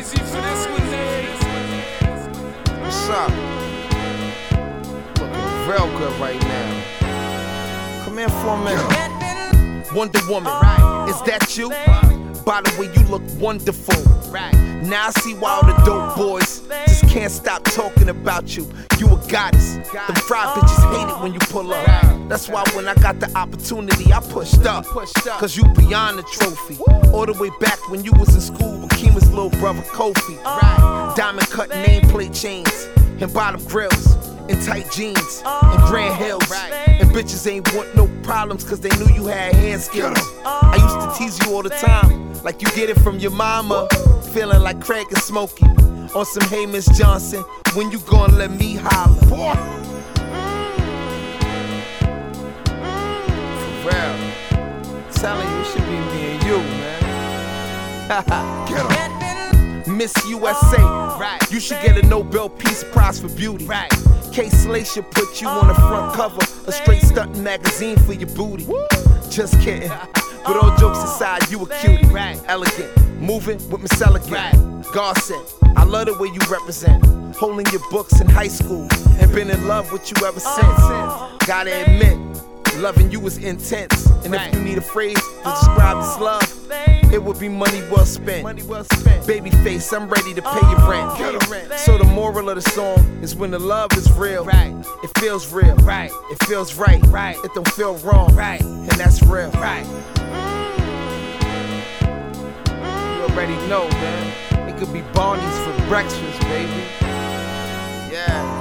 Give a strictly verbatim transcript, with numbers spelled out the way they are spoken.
easy for this one, Nate. What's up? Looking real good right now. Come here for a minute. Wonder Woman, right? Is that you? By the way, you look wonderful. Right. Now I see why all the dope boys just can't stop talking about you. You a goddess. Them fry bitches hate it when you pull up. That's why when I got the opportunity, I pushed up. Cause you beyond the trophy. All the way back when you was in school with Kima's little brother Kofi. Diamond cut nameplate chains and bottom grills and tight jeans and Grand Hills. And bitches ain't want no problems cause they knew you had hand skills. I used to tease you all the time, like you get it from your mama. Feeling like Craig and Smokey on some Hey Miss Johnson. When you gonna let me holler? For real, telling you it should be me and you, man. Get up. Miss U S A, right? You should get a Nobel Peace Prize for beauty, right? K Slay should put you on the front cover, a straight stunting magazine for your booty. Just kidding. But all jokes aside, you a cutie, right? Elegant, moving with Miss Elegant. Right. God said, I love the way you represent. Holding your books in high school and been in love with you ever since. Gotta admit, loving you is intense. And if you need a phrase to describe this love, it would be money well spent. Money well spent. Babyface, I'm ready to pay your rent. So the moral of the song is when the love is real, right? It feels real, right? It feels right, right? It don't feel wrong, right? And that's real, right? You already know, man. It could be Barney's for breakfast, baby. Yeah.